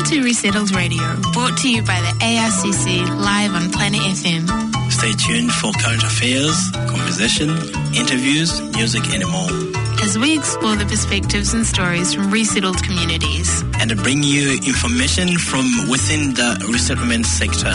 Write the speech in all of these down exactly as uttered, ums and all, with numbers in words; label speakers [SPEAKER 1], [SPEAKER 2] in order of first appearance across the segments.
[SPEAKER 1] to Resettled Radio, brought to you by the A R C C, live on Planet F M.
[SPEAKER 2] Stay tuned for current affairs, conversation, interviews, music and more.
[SPEAKER 1] As we explore the perspectives and stories from resettled communities.
[SPEAKER 2] And bring you information from within the resettlement sector.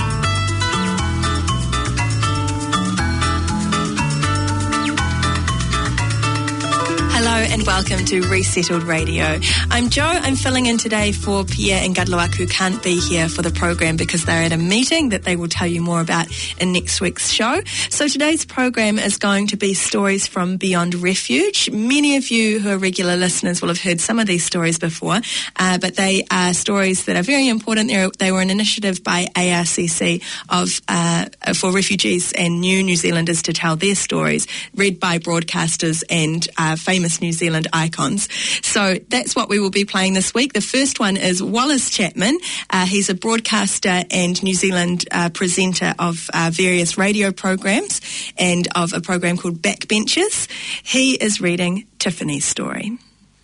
[SPEAKER 3] Hello and welcome to Resettled Radio. I'm Jo. I'm filling in today for Pierre and Gadluak, who can't be here for the program because they're at a meeting that they will tell you more about in next week's show. So today's program is going to be stories from Beyond Refuge. Many of you who are regular listeners will have heard some of these stories before, uh, but they are stories that are very important. They're, they were an initiative by A R C C of uh, for refugees and new New Zealanders to tell their stories, read by broadcasters and uh, famous New Zealand icons. So that's what we will be playing this week. The first one is Wallace Chapman. Uh, he's a broadcaster and New Zealand uh, presenter of uh, various radio programs and of a program called Backbenchers. He is reading Tiffany's story.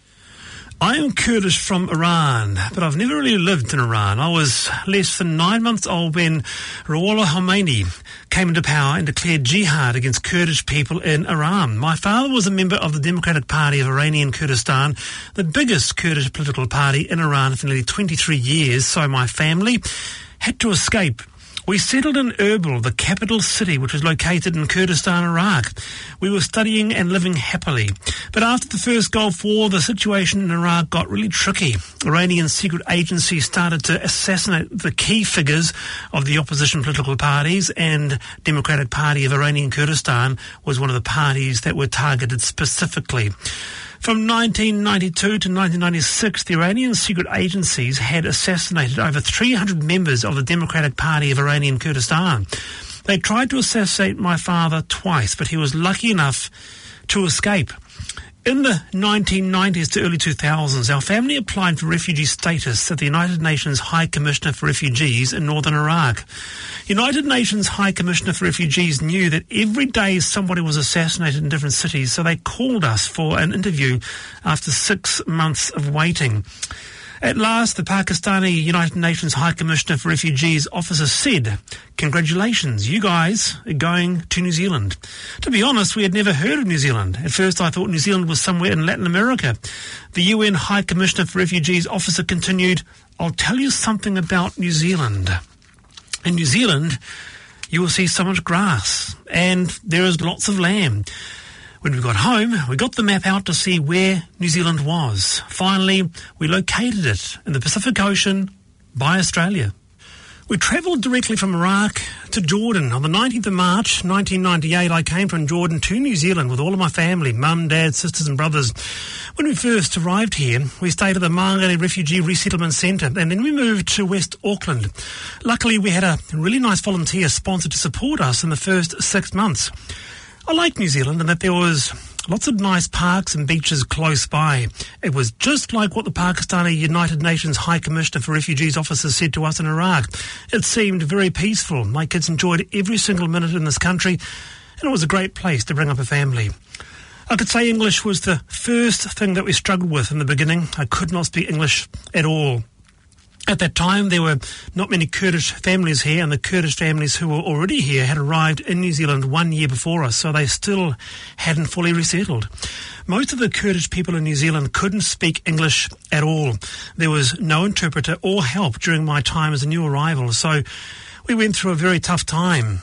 [SPEAKER 4] I am Kurdish from Iran, but I've never really lived in Iran. I was less than nine months old when Rouhollah Khomeini came into power and declared jihad against Kurdish people in Iran. My father was a member of the Democratic Party of Iranian Kurdistan, the biggest Kurdish political party in Iran for nearly twenty-three years, so my family had to escape. We settled in Erbil, the capital city, which was located in Kurdistan, Iraq. We were studying and living happily. But after the first Gulf War, the situation in Iraq got really tricky. Iranian secret agencies started to assassinate the key figures of the opposition political parties, and Democratic Party of Iranian Kurdistan was one of the parties that were targeted specifically. From nineteen ninety-two to nineteen ninety-six, the Iranian secret agencies had assassinated over three hundred members of the Democratic Party of Iranian Kurdistan. They tried to assassinate my father twice, but he was lucky enough to escape. In the nineteen nineties to early two thousands, our family applied for refugee status at the United Nations High Commissioner for Refugees in northern Iraq. United Nations High Commissioner for Refugees knew that every day somebody was assassinated in different cities, so they called us for an interview after six months of waiting. At last, the Pakistani United Nations High Commissioner for Refugees officer said, "Congratulations, you guys are going to New Zealand." To be honest, we had never heard of New Zealand. At first, I thought New Zealand was somewhere in Latin America. The U N High Commissioner for Refugees officer continued, "I'll tell you something about New Zealand. In New Zealand, you will see so much grass, and there is lots of land." When we got home, we got the map out to see where New Zealand was. Finally, we located it in the Pacific Ocean by Australia. We travelled directly from Iraq to Jordan. On the nineteenth of March nineteen ninety-eight, I came from Jordan to New Zealand with all of my family, mum, dad, sisters and brothers. When we first arrived here, we stayed at the Māngere Refugee Resettlement Centre, and then we moved to West Auckland. Luckily, we had a really nice volunteer sponsor to support us in the first six months. I like New Zealand in that there was lots of nice parks and beaches close by. It was just like what the Pakistani United Nations High Commissioner for Refugees officer said to us in Iraq. It seemed very peaceful. My kids enjoyed every single minute in this country, and it was a great place to bring up a family. I could say English was the first thing that we struggled with in the beginning. I could not speak English at all. At that time, there were not many Kurdish families here, and the Kurdish families who were already here had arrived in New Zealand one year before us, so they still hadn't fully resettled. Most of the Kurdish people in New Zealand couldn't speak English at all. There was no interpreter or help during my time as a new arrival, so we went through a very tough time.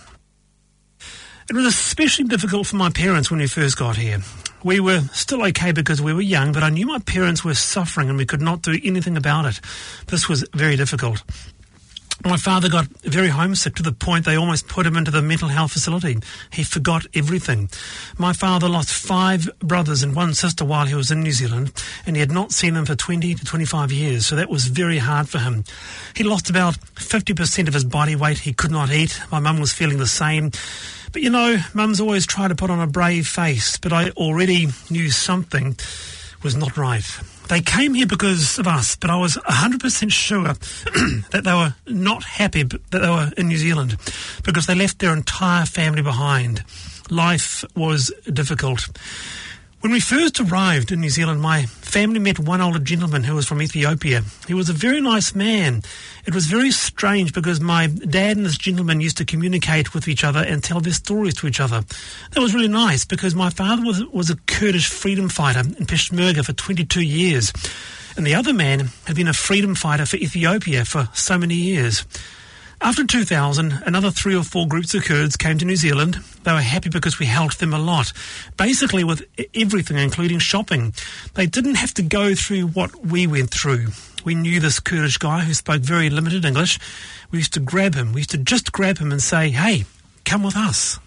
[SPEAKER 4] It was especially difficult for my parents when we first got here. We were still okay because we were young, but I knew my parents were suffering and we could not do anything about it. This was very difficult. My father got very homesick to the point they almost put him into the mental health facility. He forgot everything. My father lost five brothers and one sister while he was in New Zealand, and he had not seen them for twenty to twenty-five years, so that was very hard for him. He lost about fifty percent of his body weight. He could not eat. My mum was feeling the same. But, you know, Mum's always tried to put on a brave face, but I already knew something was not right. They came here because of us, but I was one hundred percent sure that they were not happy that they were in New Zealand because they left their entire family behind. Life was difficult. When we first arrived in New Zealand, my family met one older gentleman who was from Ethiopia. He was a very nice man. It was very strange because my dad and this gentleman used to communicate with each other and tell their stories to each other. That was really nice because my father was, was a Kurdish freedom fighter in Peshmerga for twenty-two years. And the other man had been a freedom fighter for Ethiopia for so many years. After two thousand, another three or four groups of Kurds came to New Zealand. They were happy because we helped them a lot, basically with everything, including shopping. They didn't have to go through what we went through. We knew this Kurdish guy who spoke very limited English. We used to grab him. We used to just grab him and say, hey, come with us.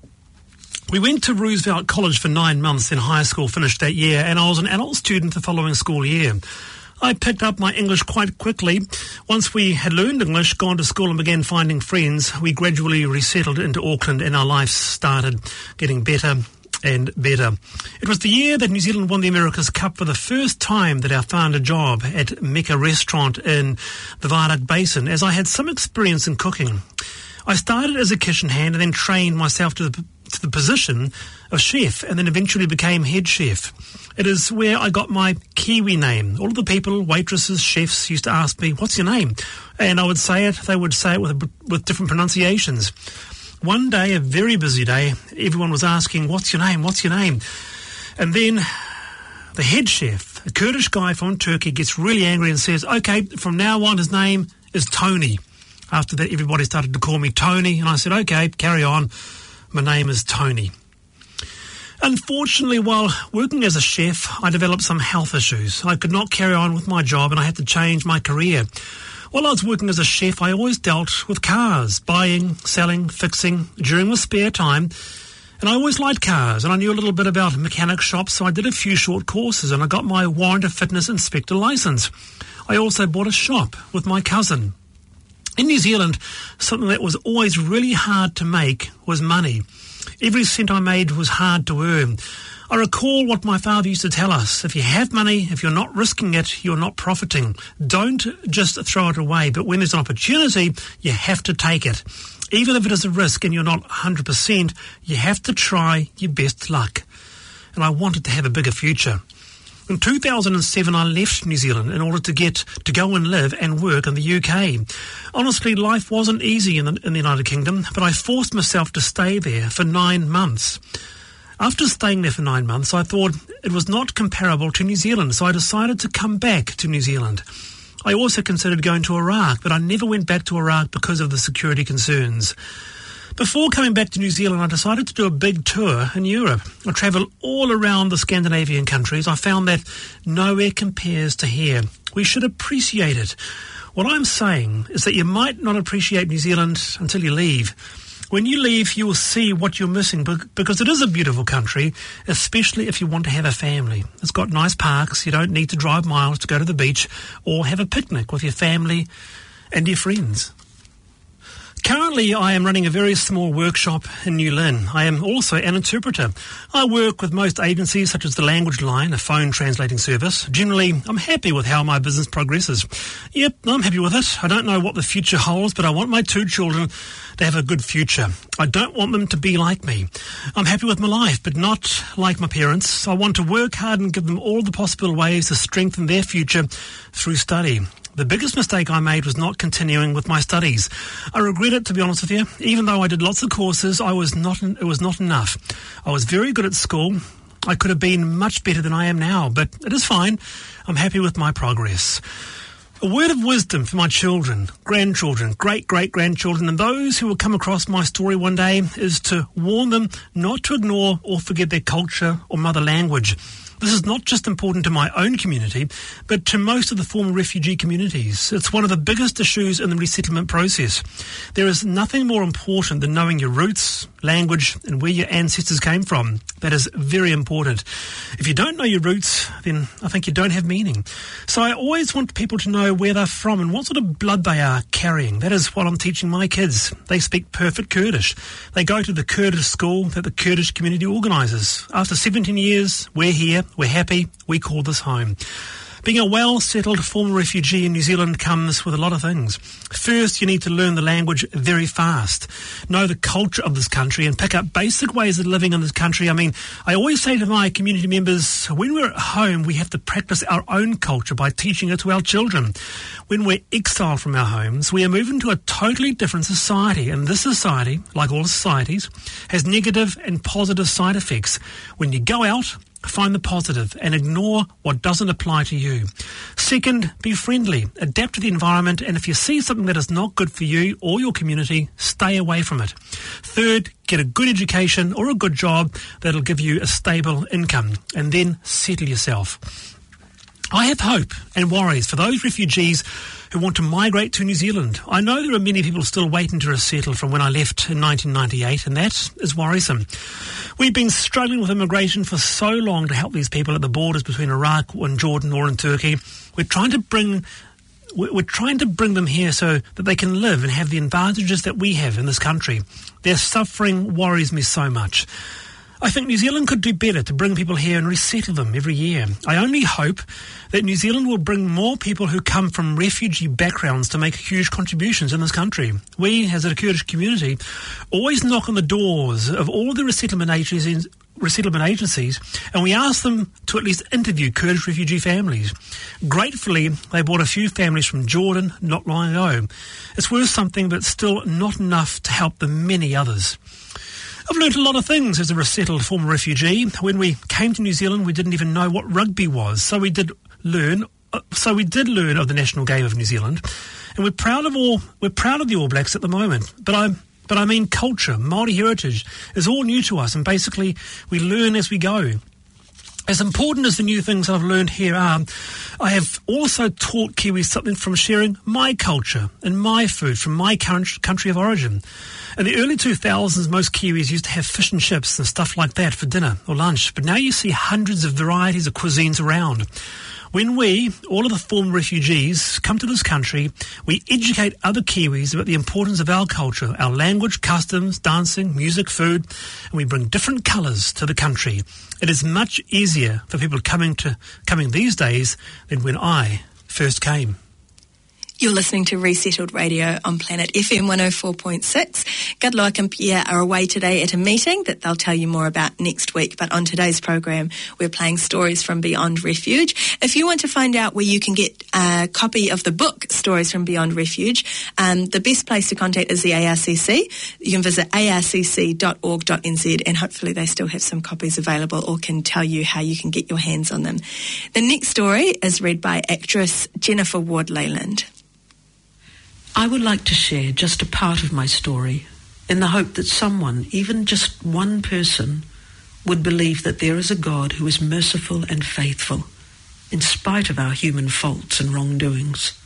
[SPEAKER 4] We went to Roosevelt College for nine months, then high school finished that year, and I was an adult student the following school year. I picked up my English quite quickly. Once we had learned English, gone to school and began finding friends, we gradually resettled into Auckland and our lives started getting better and better. It was the year that New Zealand won the America's Cup for the first time that I found a job at Mecca Restaurant in the Viaduct Basin, as I had some experience in cooking. I started as a kitchen hand and then trained myself to the, to the position of chef and then eventually became head chef. It is where I got my Kiwi name. All of the people, waitresses, chefs, used to ask me, what's your name? And I would say it, they would say it with, with different pronunciations. One day, a very busy day, everyone was asking, what's your name, what's your name? And then the head chef, a Kurdish guy from Turkey, gets really angry and says, okay, from now on his name is Tony. After that, everybody started to call me Tony, and I said, okay, carry on, my name is Tony. Unfortunately, while working as a chef, I developed some health issues. I could not carry on with my job and I had to change my career. While I was working as a chef, I always dealt with cars, buying, selling, fixing, during my spare time. And I always liked cars, and I knew a little bit about mechanic shops, so I did a few short courses and I got my warrant of fitness inspector license. I also bought a shop with my cousin. In New Zealand, something that was always really hard to make was money. Every cent I made was hard to earn. I recall what my father used to tell us. If you have money, if you're not risking it, you're not profiting. Don't just throw it away, but when there's an opportunity, you have to take it. Even if it is a risk and you're not one hundred percent, you have to try your best luck. And I wanted to have a bigger future. In two thousand seven, I left New Zealand in order to get to go and live and work in the U K. Honestly, life wasn't easy in the, in the United Kingdom, but I forced myself to stay there for nine months. After staying there for nine months, I thought it was not comparable to New Zealand, so I decided to come back to New Zealand. I also considered going to Iraq, but I never went back to Iraq because of the security concerns. Before coming back to New Zealand, I decided to do a big tour in Europe. I travelled all around the Scandinavian countries. I found that nowhere compares to here. We should appreciate it. What I'm saying is that you might not appreciate New Zealand until you leave. When you leave, you will see what you're missing because it is a beautiful country, especially if you want to have a family. It's got nice parks. You don't need to drive miles to go to the beach or have a picnic with your family and your friends. Currently, I am running a very small workshop in New Lynn. I am also an interpreter. I work with most agencies such as the Language Line, a phone translating service. Generally, I'm happy with how my business progresses. Yep, I'm happy with it. I don't know what the future holds, but I want my two children to have a good future. I don't want them to be like me. I'm happy with my life, but not like my parents. I want to work hard and give them all the possible ways to strengthen their future through study. The biggest mistake I made was not continuing with my studies. I regret it, to be honest with you. Even though I did lots of courses, I was not. it was not enough. I was very good at school. I could have been much better than I am now, but it is fine. I'm happy with my progress. A word of wisdom for my children, grandchildren, great-great-grandchildren, and those who will come across my story one day is to warn them not to ignore or forget their culture or mother language. This is not just important to my own community, but to most of the former refugee communities. It's one of the biggest issues in the resettlement process. There is nothing more important than knowing your roots, language, and where your ancestors came from. That is very important. If you don't know your roots, then I think you don't have meaning. So I always want people to know where they're from and what sort of blood they are carrying. That is what I'm teaching my kids. They speak perfect Kurdish. They go to the Kurdish school that the Kurdish community organises. After seventeen years, we're here. We're happy. We call this home. Being a well-settled former refugee in New Zealand comes with a lot of things. First, you need to learn the language very fast, know the culture of this country, and pick up basic ways of living in this country. I mean, I always say to my community members, when we're at home, we have to practice our own culture by teaching it to our children. When we're exiled from our homes, we are moving to a totally different society, and this society, like all societies, has negative and positive side effects. When you go out, find the positive and ignore what doesn't apply to you. Second, be friendly, adapt to the environment, and if you see something that is not good for you or your community, stay away from it. Third, get a good education or a good job that'll give you a stable income, and then settle yourself. I have hope and worries for those refugees who want to migrate to New Zealand. I know there are many people still waiting to resettle from when I left in nineteen ninety-eight, and that is worrisome. We've been struggling with immigration for so long to help these people at the borders between Iraq and Jordan or in Turkey. We're trying to bring we're trying to bring them here so that they can live and have the advantages that we have in this country. Their suffering worries me so much. I think New Zealand could do better to bring people here and resettle them every year. I only hope that New Zealand will bring more people who come from refugee backgrounds to make huge contributions in this country. We, as a Kurdish community, always knock on the doors of all the resettlement agencies, resettlement agencies, and we ask them to at least interview Kurdish refugee families. Gratefully, they brought a few families from Jordan not long ago. It's worth something, but still not enough to help the many others. I've learnt a lot of things as a resettled former refugee. When we came to New Zealand, we didn't even know what rugby was, so we did learn. Uh, so we did learn of the national game of New Zealand, and we're proud of all. We're proud of the All Blacks at the moment. But I, but I mean, culture, Māori heritage is all new to us, and basically we learn as we go. As important as the new things I've learned here are, I have also taught Kiwis something from sharing my culture and my food from my country of origin. In the early two thousands, most Kiwis used to have fish and chips and stuff like that for dinner or lunch, but now you see hundreds of varieties of cuisines around. When we, all of the former refugees, come to this country, we educate other Kiwis about the importance of our culture, our language, customs, dancing, music, food, and we bring different colours to the country. It is much easier for people coming to coming these days than when I first came.
[SPEAKER 3] You're listening to Resettled Radio on Planet F M one oh four point six. Gadloak and Pierre are away today at a meeting that they'll tell you more about next week. But on today's program, we're playing Stories from Beyond Refuge. If you want to find out where you can get a copy of the book, Stories from Beyond Refuge, um, the best place to contact is the A R C C. You can visit a r c c dot org dot n z, and hopefully they still have some copies available or can tell you how you can get your hands on them. The next story is read by actress Jennifer Ward-Leyland.
[SPEAKER 5] I would like to share just a part of my story in the hope that someone, even just one person, would believe that there is a God who is merciful and faithful in spite of our human faults and wrongdoings.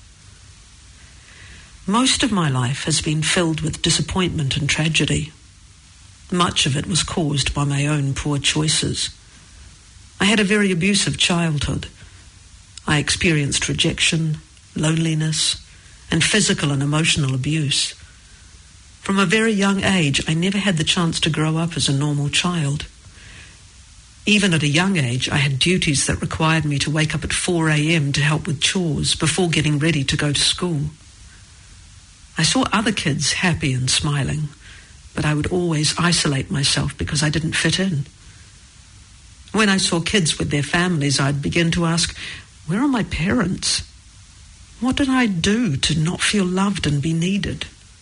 [SPEAKER 5] Most of my life has been filled with disappointment and tragedy. Much of it was caused by my own poor choices. I had a very abusive childhood. I experienced rejection, loneliness, and physical and emotional abuse. From a very young age, I never had the chance to grow up as a normal child. Even at a young age, I had duties that required me to wake up at four a.m. to help with chores before getting ready to go to school. I saw other kids happy and smiling, but I would always isolate myself because I didn't fit in. When I saw kids with their families, I'd begin to ask, where are my parents? What did I do to not feel loved and be needed?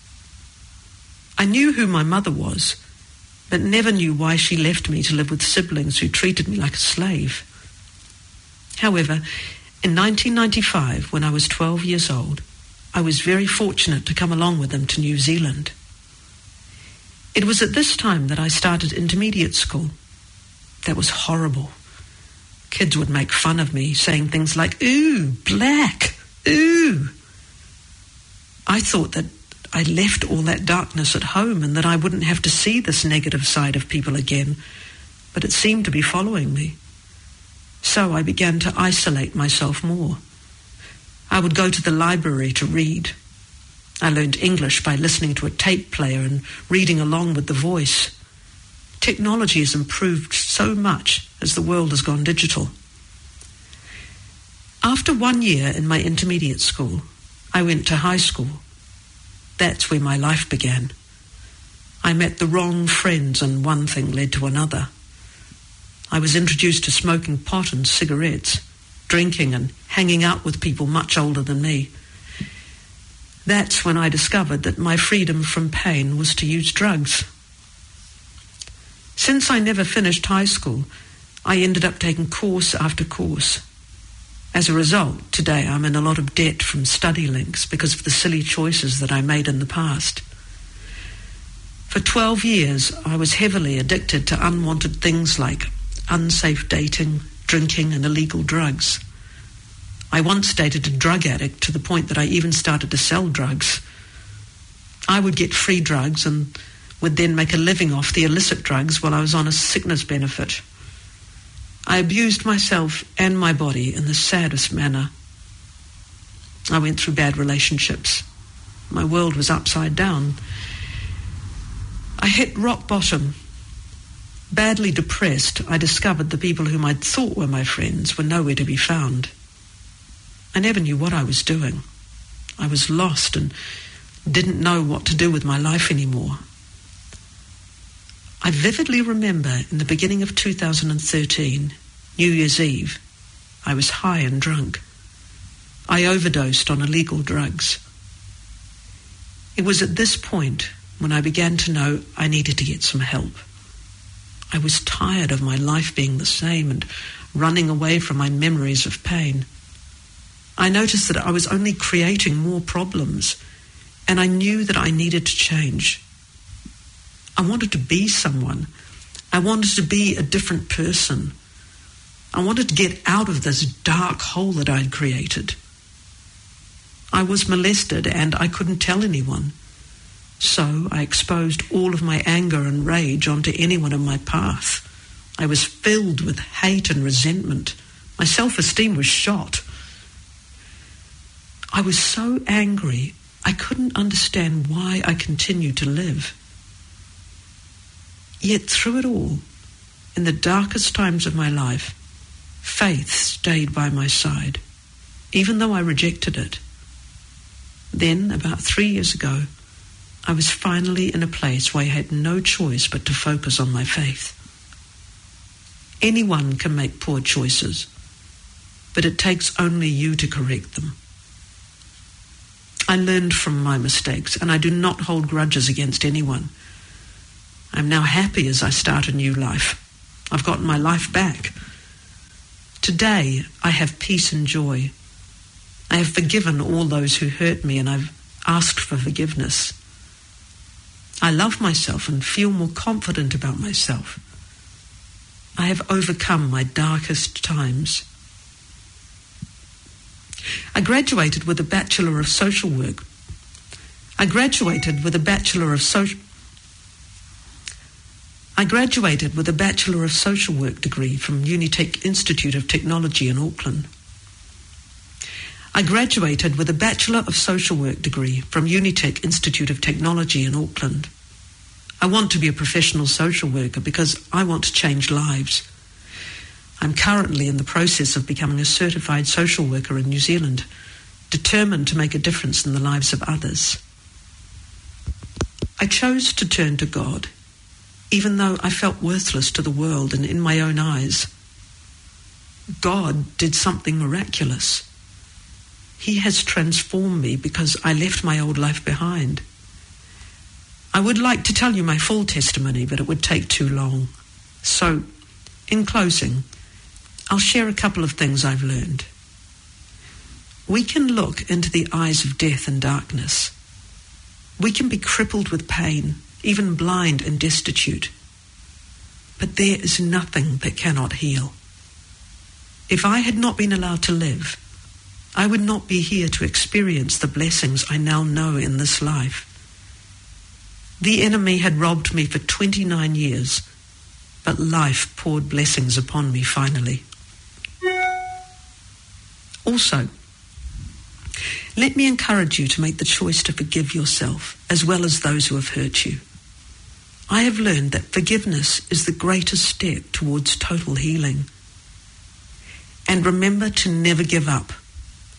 [SPEAKER 5] I knew who my mother was, but never knew why she left me to live with siblings who treated me like a slave. However, in nineteen ninety-five, when I was twelve years old, I was very fortunate to come along with them to New Zealand. It was at this time that I started intermediate school. That was horrible. Kids would make fun of me, saying things like, "Ooh, black. Ooh." I thought that I left all that darkness at home and that I wouldn't have to see this negative side of people again, but it seemed to be following me. So I began to isolate myself more. I would go to the library to read. I learned English by listening to a tape player and reading along with the voice. Technology has improved so much as the world has gone digital. After one year in my intermediate school, I went to high school. That's where my life began. I met the wrong friends and one thing led to another. I was introduced to smoking pot and cigarettes, drinking and hanging out with people much older than me. That's when I discovered that my freedom from pain was to use drugs. Since I never finished high school, I ended up taking course after course. As a result, today I'm in a lot of debt from study links because of the silly choices that I made in the past. For twelve years, I was heavily addicted to unwanted things like unsafe dating, drinking, and illegal drugs. I once dated a drug addict to the point that I even started to sell drugs. I would get free drugs and would then make a living off the illicit drugs while I was on a sickness benefit. I abused myself and my body in the saddest manner. I went through bad relationships. My world was upside down. I hit rock bottom. Badly depressed, I discovered the people whom I'd thought were my friends were nowhere to be found. I never knew what I was doing. I was lost and didn't know what to do with my life anymore. I vividly remember in the beginning of two thousand thirteen, New Year's Eve, I was high and drunk. I overdosed on illegal drugs. It was at this point when I began to know I needed to get some help. I was tired of my life being the same and running away from my memories of pain. I noticed that I was only creating more problems, and I knew that I needed to change. I wanted to be someone. I wanted to be a different person. I wanted to get out of this dark hole that I'd created. I was molested and I couldn't tell anyone. So I exposed all of my anger and rage onto anyone in my path. I was filled with hate and resentment. My self-esteem was shot. I was so angry, I couldn't understand why I continued to live. Yet through it all, in the darkest times of my life, faith stayed by my side, even though I rejected it. Then, about three years ago, I was finally in a place where I had no choice but to focus on my faith. Anyone can make poor choices, but it takes only you to correct them. I learned from my mistakes, and I do not hold grudges against anyone. I'm now happy as I start a new life. I've gotten my life back. Today, I have peace and joy. I have forgiven all those who hurt me, and I've asked for forgiveness. I love myself and feel more confident about myself. I have overcome my darkest times. I graduated with a Bachelor of Social Work. I graduated with a Bachelor of Social I graduated with a Bachelor of Social Work degree from Unitec Institute of Technology in Auckland. I graduated with a Bachelor of Social Work degree from Unitec Institute of Technology in Auckland. I want to be a professional social worker because I want to change lives. I'm currently in the process of becoming a certified social worker in New Zealand, determined to make a difference in the lives of others. I chose to turn to God, even though I felt worthless to the world and in my own eyes. God did something miraculous. He has transformed me because I left my old life behind. I would like to tell you my full testimony, but it would take too long. So, in closing, I'll share a couple of things I've learned. We can look into the eyes of death and darkness. We can be crippled with pain, even blind and destitute. But there is nothing that cannot heal. If I had not been allowed to live, I would not be here to experience the blessings I now know in this life. The enemy had robbed me for twenty-nine years, but life poured blessings upon me finally. Also, let me encourage you to make the choice to forgive yourself as well as those who have hurt you. I have learned that forgiveness is the greatest step towards total healing. And remember to never give up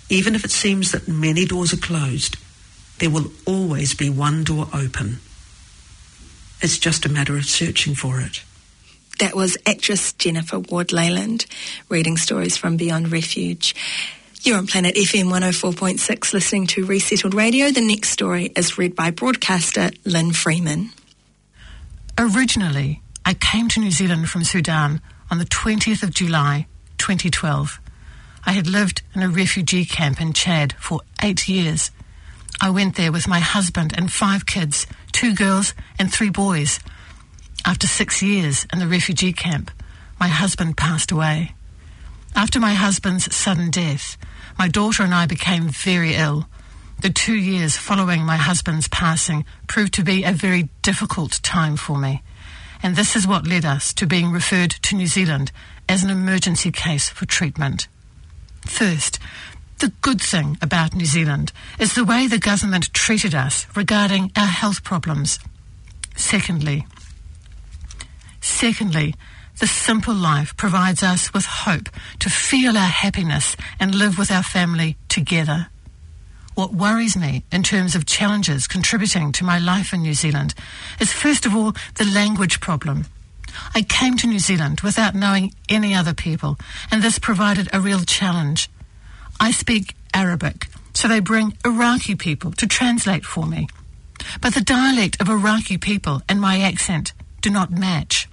[SPEAKER 5] Even if it seems that many doors are closed, there will always be one door open. It's just a matter of searching for it.
[SPEAKER 3] That was actress Jennifer Ward-Leyland reading stories from Beyond Refuge. You're on Planet F M one oh four point six listening to Resettled Radio. The next story is read by broadcaster Lynn Freeman.
[SPEAKER 6] Originally, I came to New Zealand from Sudan on the twentieth of July twenty twelve. I had lived in a refugee camp in Chad for eight years. I went there with my husband and five kids, two girls and three boys. After six years in the refugee camp, my husband passed away. After my husband's sudden death, my daughter and I became very ill. The two years following my husband's passing proved to be a very difficult time for me. And this is what led us to being referred to New Zealand as an emergency case for treatment. First, the good thing about New Zealand is the way the government treated us regarding our health problems. Secondly, secondly, the simple life provides us with hope to feel our happiness and live with our family together. What worries me in terms of challenges contributing to my life in New Zealand is first of all the language problem. I came to New Zealand without knowing any other people, and this provided a real challenge. I speak Arabic, so they bring Iraqi people to translate for me. But the dialect of Iraqi people and my accent do not match.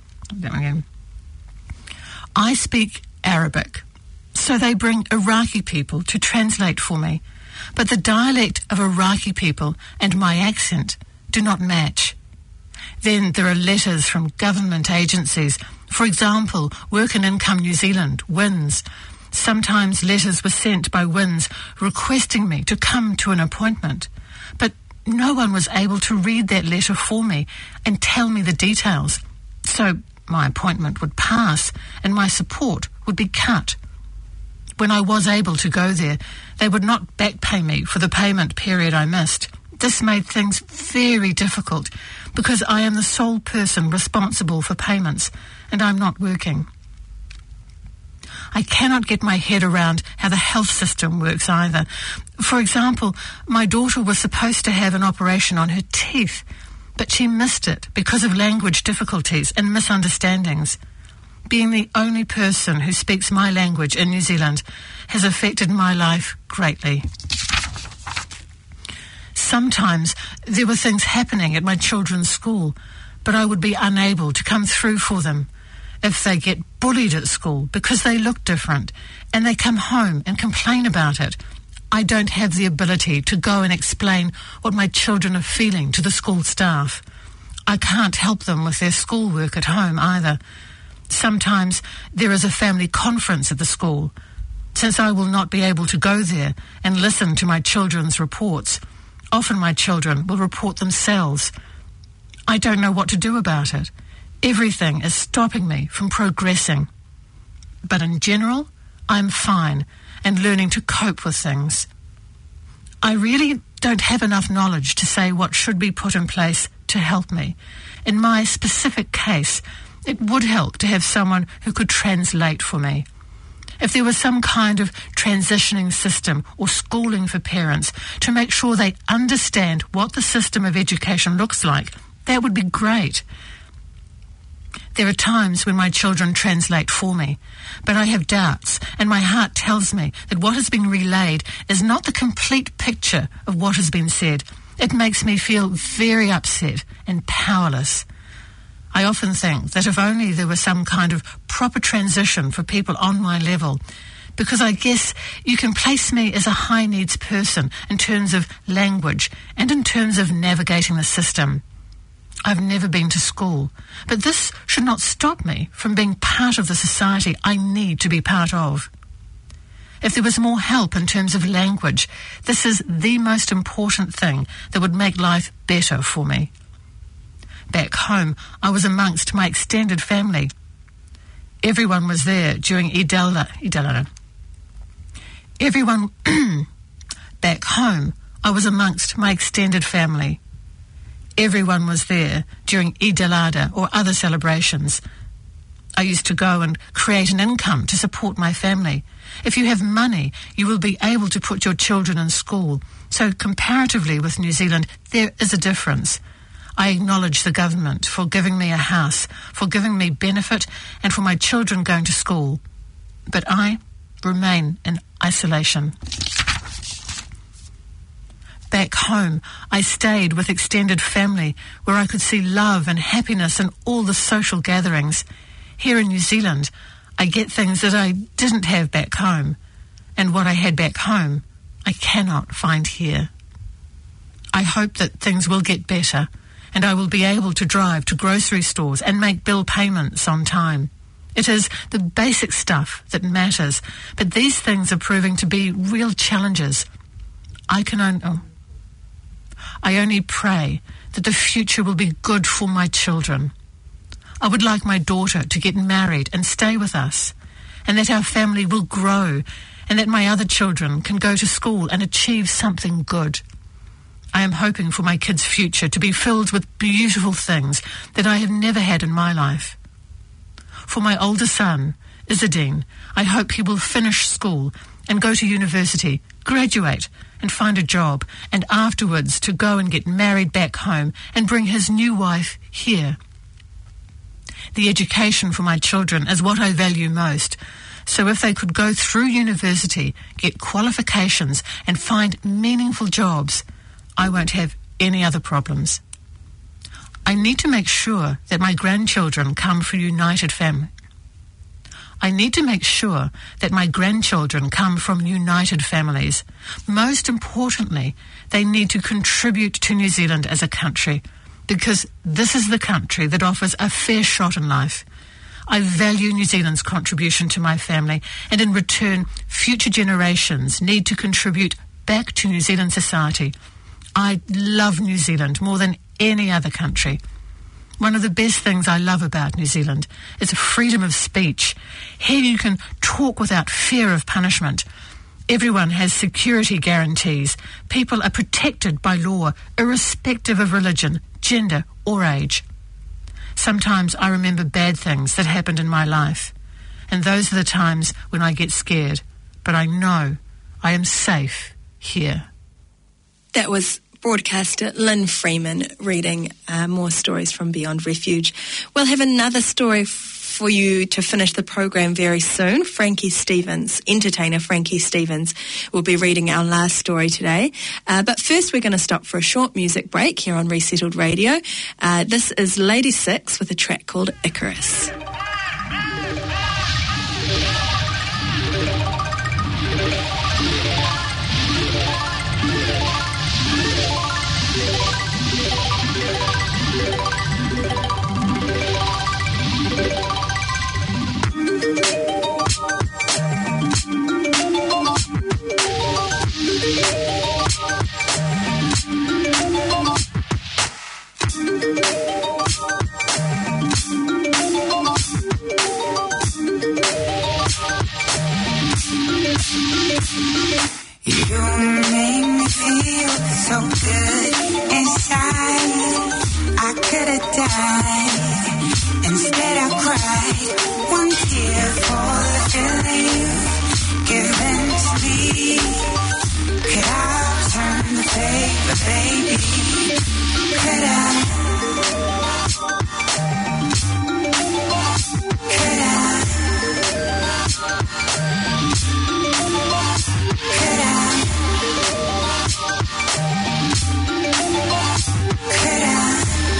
[SPEAKER 6] I speak Arabic, so they bring Iraqi people to translate for me. But the dialect of Iraqi people and my accent do not match. Then there are letters from government agencies. For example, Work and Income New Zealand, WINZ. Sometimes letters were sent by WINZ requesting me to come to an appointment. But no one was able to read that letter for me and tell me the details. So my appointment would pass and my support would be cut. When I was able to go there, they would not back pay me for the payment period I missed. This made things very difficult because I am the sole person responsible for payments and I'm not working. I cannot get my head around how the health system works either. For example, my daughter was supposed to have an operation on her teeth, but she missed it because of language difficulties and misunderstandings. Being the only person who speaks my language in New Zealand has affected my life greatly. Sometimes there were things happening at my children's school, but I would be unable to come through for them. If they get bullied at school because they look different and they come home and complain about it, I don't have the ability to go and explain what my children are feeling to the school staff. I can't help them with their schoolwork at home either. Sometimes there is a family conference at the school. Since I will not be able to go there and listen to my children's reports, often my children will report themselves. I don't know what to do about it. Everything is stopping me from progressing. But in general, I'm fine and learning to cope with things. I really don't have enough knowledge to say what should be put in place to help me. In my specific case, it would help to have someone who could translate for me. If there was some kind of transitioning system or schooling for parents to make sure they understand what the system of education looks like, that would be great. There are times when my children translate for me, but I have doubts, and my heart tells me that what has been relayed is not the complete picture of what has been said. It makes me feel very upset and powerless. I often think that if only there was some kind of proper transition for people on my level, because I guess you can place me as a high needs person in terms of language and in terms of navigating the system. I've never been to school, but this should not stop me from being part of the society I need to be part of. If there was more help in terms of language, this is the most important thing that would make life better for me. Back home, I was amongst my extended family. Everyone was there during Idala. Idala. Everyone back home, I was amongst my extended family. Everyone was there during Eid al-Adha or other celebrations. I used to go and create an income to support my family. If you have money, you will be able to put your children in school. So comparatively with New Zealand, there is a difference. I acknowledge the government for giving me a house, for giving me benefit, and for my children going to school. But I remain in isolation. Back home, I stayed with extended family where I could see love and happiness in all the social gatherings. Here in New Zealand, I get things that I didn't have back home, and what I had back home, I cannot find here. I hope that things will get better, and I will be able to drive to grocery stores and make bill payments on time. It is the basic stuff that matters, but these things are proving to be real challenges. I can only... Oh, I only pray that the future will be good for my children. I would like my daughter to get married and stay with us, and that our family will grow, and that my other children can go to school and achieve something good. I am hoping for my kids' future to be filled with beautiful things that I have never had in my life. For my older son, Izzadine, I hope he will finish school and go to university, graduate, and find a job, and afterwards to go and get married back home and bring his new wife here. The education for my children is what I value most, so if they could go through university, get qualifications, and find meaningful jobs, I won't have any other problems. I need to make sure that my grandchildren come from united family. I need to make sure that my grandchildren come from united families. Most importantly, they need to contribute to New Zealand as a country, because this is the country that offers a fair shot in life. I value New Zealand's contribution to my family, and in return, future generations need to contribute back to New Zealand society. I love New Zealand more than any other country. One of the best things I love about New Zealand is freedom of speech. Here you can talk without fear of punishment. Everyone has security guarantees. People are protected by law, irrespective of religion, gender, or age. Sometimes I remember bad things that happened in my life, and those are the times when I get scared. But I know I am safe here.
[SPEAKER 3] That was broadcaster Lynn Freeman reading uh, more stories from Beyond Refuge. We'll have another story f- for you to finish the program very soon. Frankie Stevens, entertainer Frankie Stevens, will be reading our last story today. Uh, but first we're going to stop for a short music break here on Resettled Radio. Uh, this is Lady Six with a track called Icarus.
[SPEAKER 7] You make me feel so good inside. I could have died, instead I cried. One tear for the feeling you've given to me. Could I turn the paper, baby? Could I? Could I? Could I? Could I?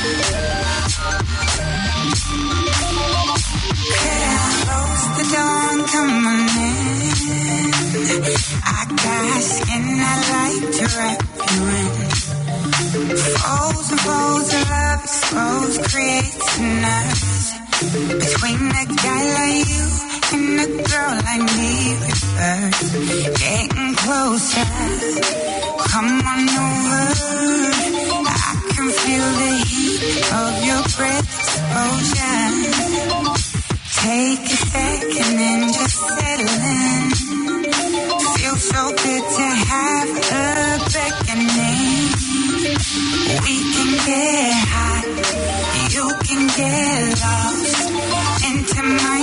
[SPEAKER 7] Could I? Close the door and come on in. I got skin I like to wrap you in. Folds and folds of love exposed creates nerves between a guy like you and a girl like me. Reverse, getting closer. Come on over. I can feel the heat of your breath exposure. Take a second and just settle in. Feels so good to have a beckoning. We can get hot, you can get lost into my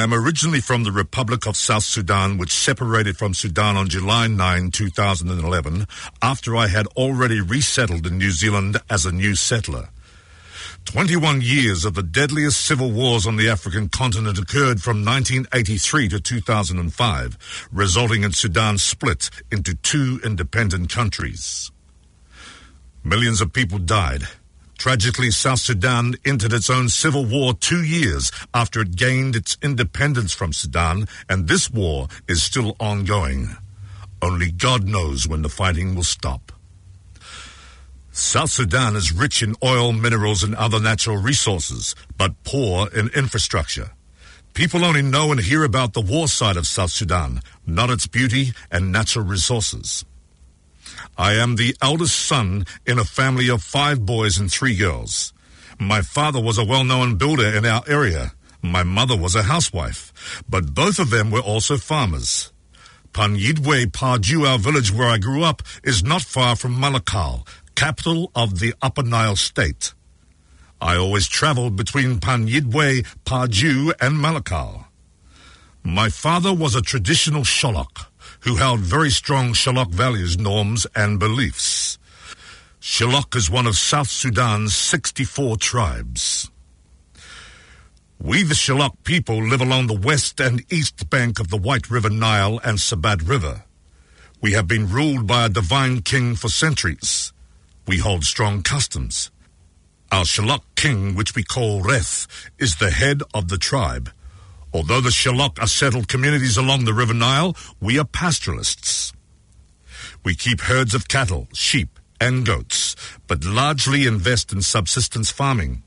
[SPEAKER 8] I am originally from the Republic of South Sudan, which separated from Sudan on July ninth, two thousand eleven, after I had already resettled in New Zealand as a new settler. twenty-one years of the deadliest civil wars on the African continent occurred from nineteen eighty-three to two thousand five, resulting in Sudan's split into two independent countries. Millions of people died. Tragically, South Sudan entered its own civil war two years after it gained its independence from Sudan, and this war is still ongoing. Only God knows when the fighting will stop. South Sudan is rich in oil, minerals, and other natural resources, but poor in infrastructure. People only know and hear about the war side of South Sudan, not its beauty and natural resources. I am the eldest son in a family of five boys and three girls. My father was a well-known builder in our area. My mother was a housewife, but both of them were also farmers. Panyidwe Paju, our village where I grew up, is not far from Malakal, capital of the Upper Nile state. I always traveled between Panyidwe Paju and Malakal. My father was a traditional Shalok, who held very strong Shalok values, norms, and beliefs. Shalok is one of South Sudan's sixty-four tribes. We, the Shalok people, live along the west and east bank of the White River Nile and Sabat River. We have been ruled by a divine king for centuries. We hold strong customs. Our Shalok king, which we call Reth, is the head of the tribe. Although the Shalok are settled communities along the River Nile, we are pastoralists. We keep herds of cattle, sheep, and goats, but largely invest in subsistence farming.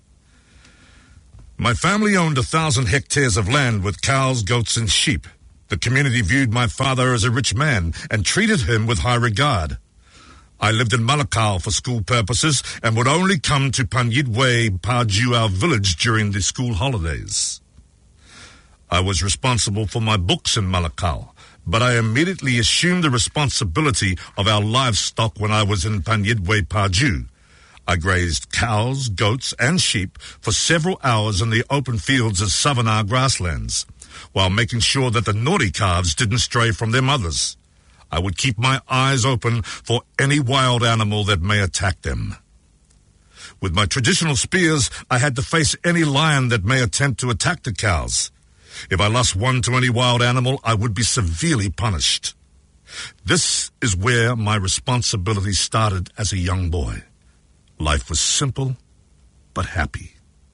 [SPEAKER 8] My family owned a thousand hectares of land with cows, goats, and sheep. The community viewed my father as a rich man and treated him with high regard. I lived in Malakal for school purposes and would only come to Panyidwe Paju, our village, during the school holidays. I was responsible for my books in Malakal, but I immediately assumed the responsibility of our livestock when I was in Panyidwe Paju. I grazed cows, goats, and sheep for several hours in the open fields of Savannah grasslands, while making sure that the naughty calves didn't stray from their mothers. I would keep my eyes open for any wild animal that may attack them. With my traditional spears, I had to face any lion that may attempt to attack the cows. If I lost one to any wild animal, I would be severely punished. This is where my responsibility started as a young boy. Life was simple, but happy.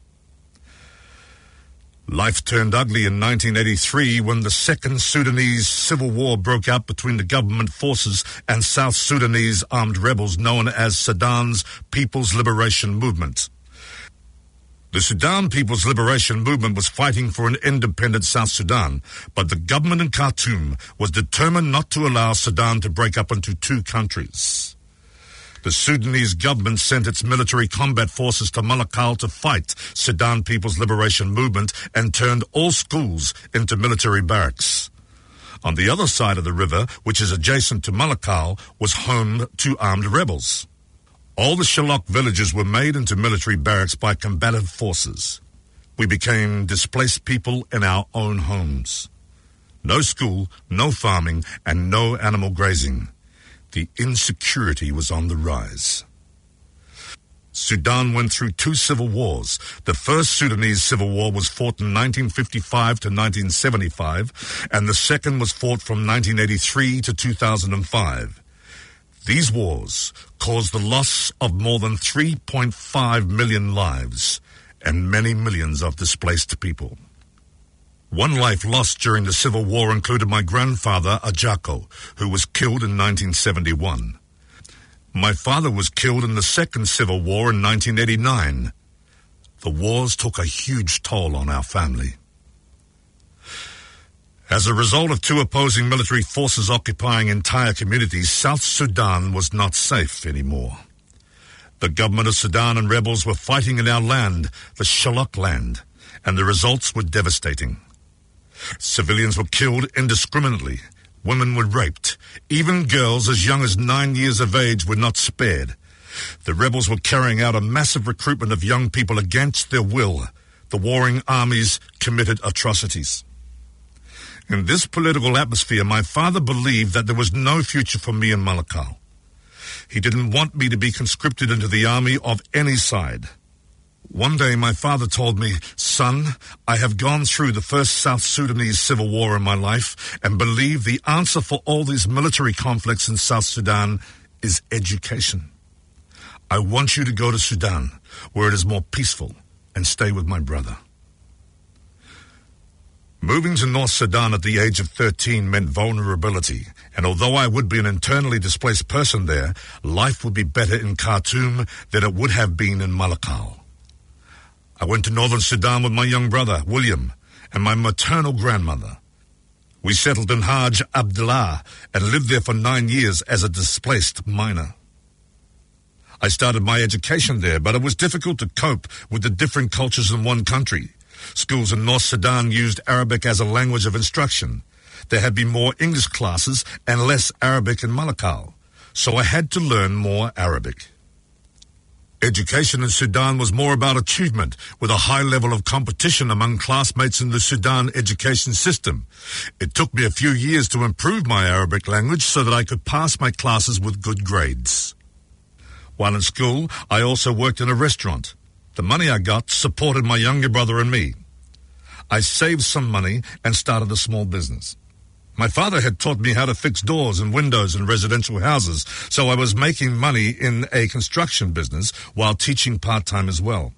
[SPEAKER 8] Life turned ugly in nineteen eighty-three when the Second Sudanese Civil War broke out between the government forces and South Sudanese armed rebels known as Sudan's People's Liberation Movement. The Sudan People's Liberation Movement was fighting for an independent South Sudan, but the government in Khartoum was determined not to allow Sudan to break up into two countries. The Sudanese government sent its military combat forces to Malakal to fight Sudan People's Liberation Movement and turned all schools into military barracks. On the other side of the river, which is adjacent to Malakal, was home to armed rebels. All the Shalok villages were made into military barracks by combatant forces. We became displaced people in our own homes. No school, no farming, and no animal grazing. The insecurity was on the rise. Sudan went through two civil wars. The first Sudanese Civil War was fought in nineteen fifty-five to nineteen seventy-five, and the second was fought from nineteen eighty-three to two thousand five. These wars caused the loss of more than three point five million lives and many millions of displaced people. One life lost during the Civil War included my grandfather, Ajako, who was killed in nineteen seventy-one. My father was killed in the Second Civil War in nineteen eighty-nine. The wars took a huge toll on our family. As a result of two opposing military forces occupying entire communities, South Sudan was not safe anymore. The government of Sudan and rebels were fighting in our land, the Shalok land, and the results were devastating. Civilians were killed indiscriminately. Women were raped. Even girls as young as nine years of age were not spared. The rebels were carrying out a massive recruitment of young people against their will. the warring armies committed atrocities. In this political atmosphere, my father believed that there was no future for me in Malakal. He didn't want me to be conscripted into the army of any side. One day my father told me, "Son, I have gone through the first South Sudanese civil war in my life and believe the answer for all these military conflicts in South Sudan is education. I want you to go to Sudan, where it is more peaceful, and stay with my brother." Moving to North Sudan at the age of thirteen meant vulnerability, and although I would be an internally displaced person there, life would be better in Khartoum than it would have been in Malakal. I went to Northern Sudan with my young brother, William, and my maternal grandmother. We settled in Hajj Abdullah and lived there for nine years as a displaced miner. I started my education there, but it was difficult to cope with the different cultures in one country. Schools in North Sudan used Arabic as a language of instruction. There had been more English classes and less Arabic in Malakal, so I had to learn more Arabic. Education in Sudan was more about achievement, with a high level of competition among classmates in the Sudan education system. It took me a few years to improve my Arabic language so that I could pass my classes with good grades. While in school, I also worked in a restaurant. The money I got supported my younger brother and me. I saved some money and started a small business. My father had taught me how to fix doors and windows in residential houses, so I was making money in a construction business while teaching part-time as well.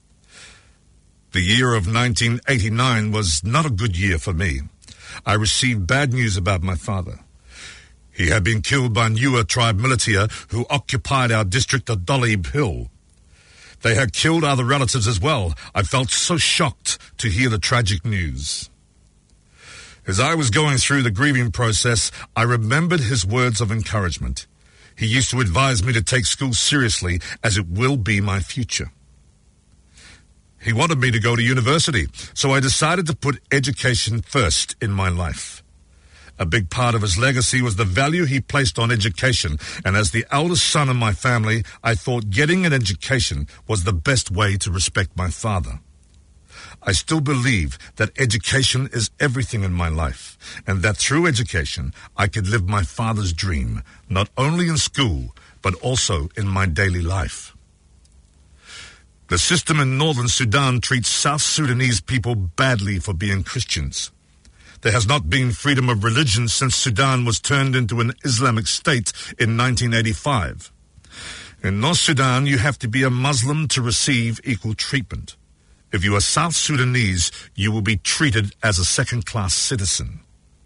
[SPEAKER 8] The year of nineteen eighty-nine was not a good year for me. I received bad news about my father. He had been killed by Nuer tribe militia who occupied our district of Dolib Hill. They had killed other relatives as well. I felt so shocked to hear the tragic news. As I was going through the grieving process, I remembered his words of encouragement. He used to advise me to take school seriously, as it will be my future. He wanted me to go to university, so I decided to put education first in my life. A big part of his legacy was the value he placed on education, and as the eldest son in my family, I thought getting an education was the best way to respect my father. I still believe that education is everything in my life, and that through education, I could live my father's dream, not only in school, but also in my daily life. The system in Northern Sudan treats South Sudanese people badly for being Christians. There has not been freedom of religion since Sudan was turned into an Islamic state in nineteen eighty-five. In North Sudan, you have to be a Muslim to receive equal treatment. If you are South Sudanese, you will be treated as a second-class citizen.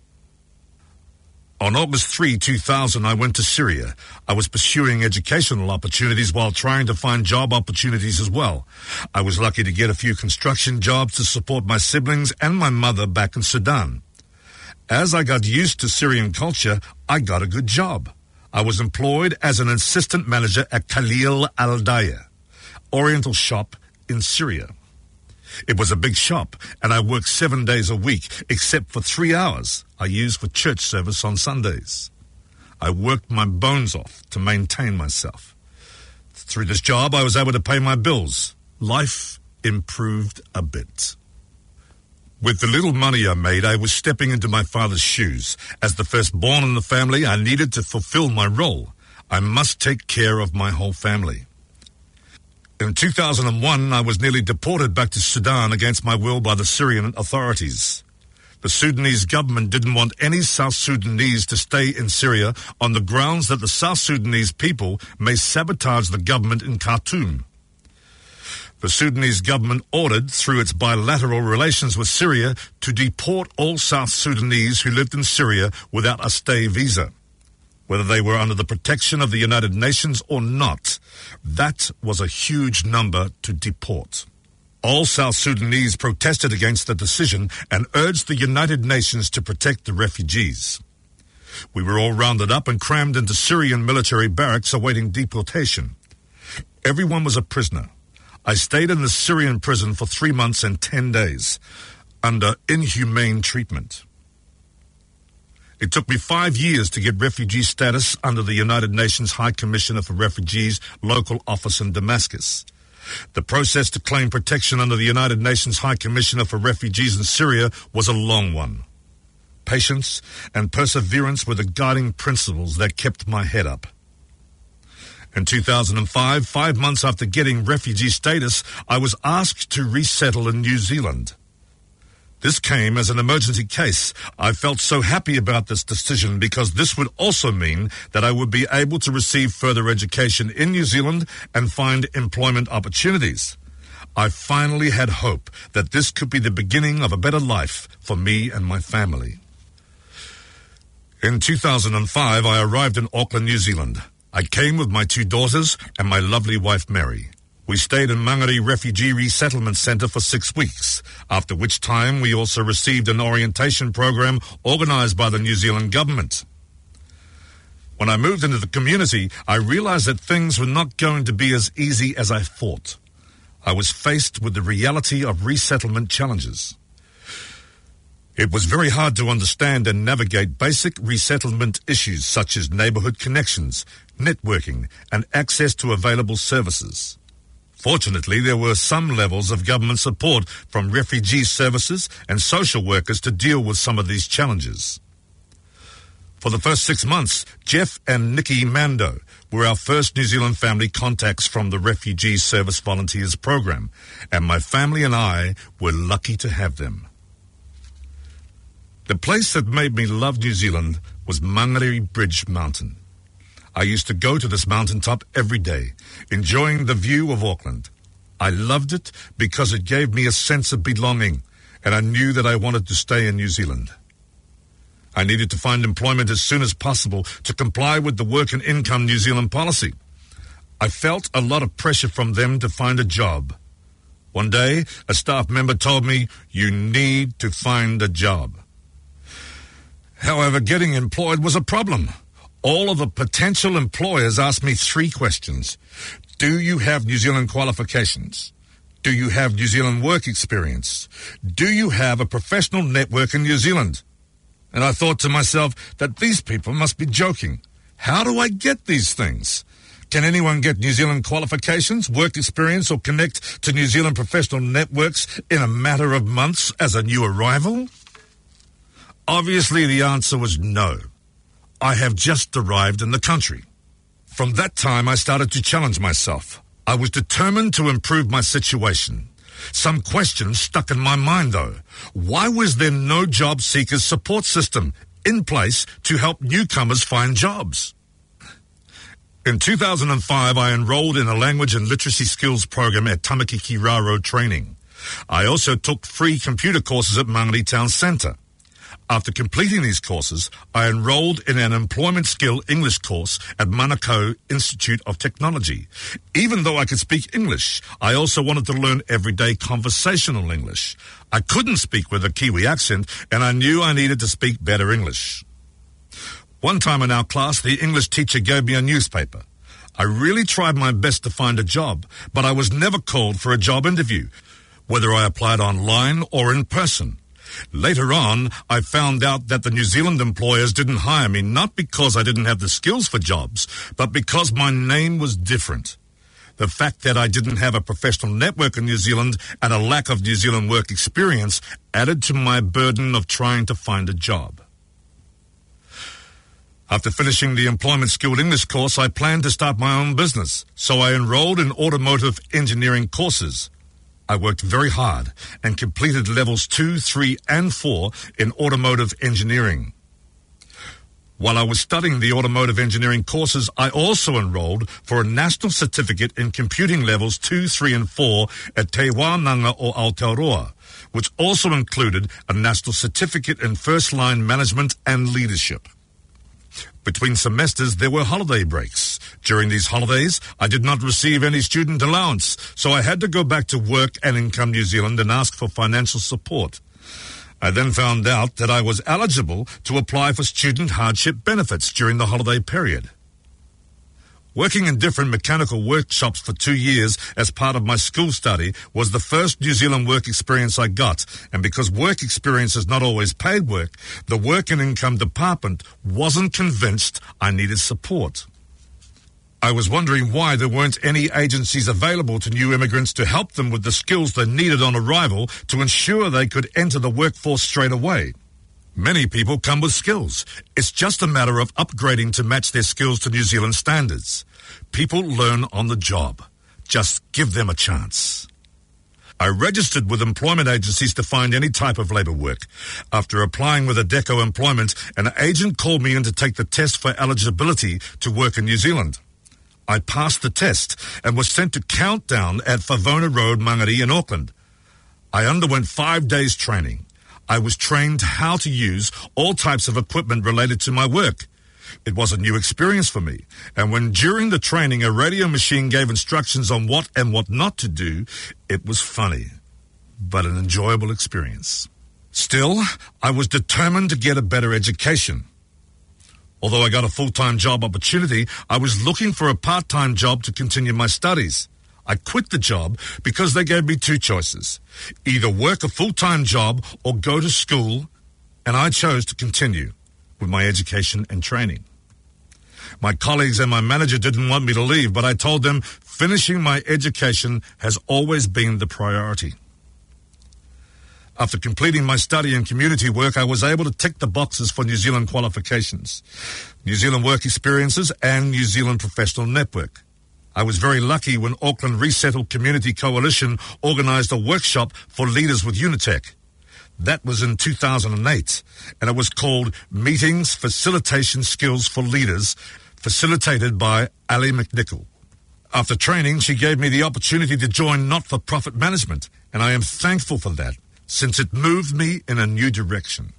[SPEAKER 8] On August third, two thousand, I went to Syria. I was pursuing educational opportunities while trying to find job opportunities as well. I was lucky to get a few construction jobs to support my siblings and my mother back in Sudan. As I got used to Syrian culture, I got a good job. I was employed as an assistant manager at Khalil Al-Daya, Oriental shop in Syria. It was a big shop, and I worked seven days a week, except for three hours I used for church service on Sundays. I worked my bones off to maintain myself. Through this job, I was able to pay my bills. Life improved a bit. With the little money I made, I was stepping into my father's shoes. As the firstborn in the family, I needed to fulfill my role. I must take care of my whole family. In two thousand one, I was nearly deported back to Sudan against my will by the Syrian authorities. The Sudanese government didn't want any South Sudanese to stay in Syria on the grounds that the South Sudanese people may sabotage the government in Khartoum. The Sudanese government ordered, through its bilateral relations with Syria, to deport all South Sudanese who lived in Syria without a stay visa. Whether they were under the protection of the United Nations or not, that was a huge number to deport. All South Sudanese protested against the decision and urged the United Nations to protect the refugees. We were all rounded up and crammed into Syrian military barracks awaiting deportation. Everyone was a prisoner. I stayed in the Syrian prison for three months and ten days, under inhumane treatment. It took me five years to get refugee status under the United Nations High Commissioner for Refugees local office in Damascus. The process to claim protection under the United Nations High Commissioner for Refugees in Syria was a long one. Patience and perseverance were the guiding principles that kept my head up. In two thousand five, five months after getting refugee status, I was asked to resettle in New Zealand. This came as an emergency case. I felt so happy about this decision because this would also mean that I would be able to receive further education in New Zealand and find employment opportunities. I finally had hope that this could be the beginning of a better life for me and my family. In two thousand five, I arrived in Auckland, New Zealand. I came with my two daughters and my lovely wife, Mary. We stayed in Mangere Refugee Resettlement Centre for six weeks, after which time we also received an orientation program organised by the New Zealand government. When I moved into the community, I realised that things were not going to be as easy as I thought. I was faced with the reality of resettlement challenges. It was very hard to understand and navigate basic resettlement issues such as neighbourhood connections, networking, and access to available services. Fortunately, there were some levels of government support from refugee services and social workers to deal with some of these challenges. For the first six months, Jeff and Nikki Mando were our first New Zealand family contacts from the Refugee Service Volunteers program, and my family and I were lucky to have them. The place that made me love New Zealand was Mangere Bridge Mountain. I used to go to this mountaintop every day, enjoying the view of Auckland. I loved it because it gave me a sense of belonging, and I knew that I wanted to stay in New Zealand. I needed to find employment as soon as possible to comply with the Work and Income New Zealand policy. I felt a lot of pressure from them to find a job. One day, a staff member told me, "You need to find a job." However, getting employed was a problem. All of the potential employers asked me three questions. Do you have New Zealand qualifications? Do you have New Zealand work experience? Do you have a professional network in New Zealand? And I thought to myself that these people must be joking. How do I get these things? Can anyone get New Zealand qualifications, work experience, or connect to New Zealand professional networks in a matter of months as a new arrival? Obviously, the answer was no. I have just arrived in the country. From that time, I started to challenge myself. I was determined to improve my situation. Some questions stuck in my mind, though. Why was there no job seekers support system in place to help newcomers find jobs? In two thousand five, I enrolled in a language and literacy skills program at Tamaki Kiraro Training. I also took free computer courses at Mangere Town Centre. After completing these courses, I enrolled in an employment skill English course at Manukau Institute of Technology. Even though I could speak English, I also wanted to learn everyday conversational English. I couldn't speak with a Kiwi accent, and I knew I needed to speak better English. One time in our class, the English teacher gave me a newspaper. I really tried my best to find a job, but I was never called for a job interview, whether I applied online or in person. Later on, I found out that the New Zealand employers didn't hire me not because I didn't have the skills for jobs, but because my name was different. The fact that I didn't have a professional network in New Zealand and a lack of New Zealand work experience added to my burden of trying to find a job. After finishing the Employment Skilled English course, I planned to start my own business, so I enrolled in automotive engineering courses. I worked very hard and completed levels two, three, and four in automotive engineering. While I was studying the automotive engineering courses, I also enrolled for a national certificate in computing levels two, three, and four at Te Wānanga o Aotearoa, which also included a national certificate in first-line management and leadership. Between semesters, there were holiday breaks. During these holidays, I did not receive any student allowance, so I had to go back to Work and Income New Zealand and ask for financial support. I then found out that I was eligible to apply for student hardship benefits during the holiday period. Working in different mechanical workshops for two years as part of my school study was the first New Zealand work experience I got, and because work experience is not always paid work, the Work and Income Department wasn't convinced I needed support. I was wondering why there weren't any agencies available to new immigrants to help them with the skills they needed on arrival to ensure they could enter the workforce straight away. Many people come with skills. It's just a matter of upgrading to match their skills to New Zealand standards. People learn on the job. Just give them a chance. I registered with employment agencies to find any type of labour work. After applying with Adecco Employment, an agent called me in to take the test for eligibility to work in New Zealand. I passed the test and was sent to Countdown at Favona Road, Mangere in Auckland. I underwent five days training. I was trained how to use all types of equipment related to my work. It was a new experience for me, and when during the training a radio machine gave instructions on what and what not to do, it was funny, but an enjoyable experience. Still, I was determined to get a better education. Although I got a full-time job opportunity, I was looking for a part-time job to continue my studies. I quit the job because they gave me two choices, either work a full-time job or go to school, and I chose to continue with my education and training. My colleagues and my manager didn't want me to leave, but I told them finishing my education has always been the priority. After completing my study and community work, I was able to tick the boxes for New Zealand qualifications, New Zealand work experiences, and New Zealand professional network. I was very lucky when Auckland Resettled Community Coalition organised a workshop for leaders with Unitec. That was in two thousand eight, and it was called Meetings Facilitation Skills for Leaders, facilitated by Ali McNichol. After training, she gave me the opportunity to join not-for-profit management, and I am thankful for that, since it moved me in a new direction.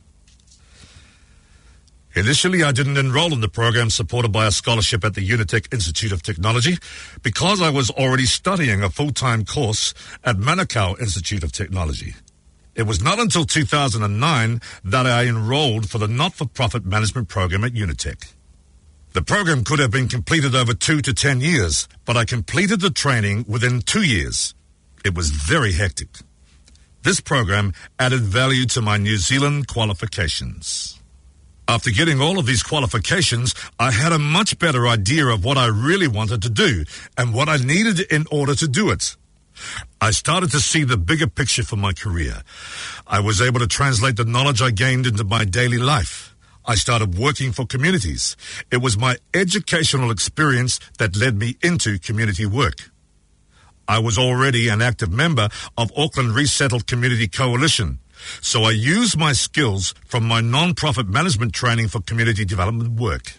[SPEAKER 8] Initially, I didn't enroll in the program supported by a scholarship at the Unitec Institute of Technology because I was already studying a full-time course at Manukau Institute of Technology. It was not until two thousand nine that I enrolled for the not-for-profit management program at Unitec. The program could have been completed over two to ten years, but I completed the training within two years. It was very hectic. This program added value to my New Zealand qualifications. After getting all of these qualifications, I had a much better idea of what I really wanted to do and what I needed in order to do it. I started to see the bigger picture for my career. I was able to translate the knowledge I gained into my daily life. I started working for communities. It was my educational experience that led me into community work. I was already an active member of Auckland Resettled Community Coalition, so I used my skills from my non-profit management training for community development work.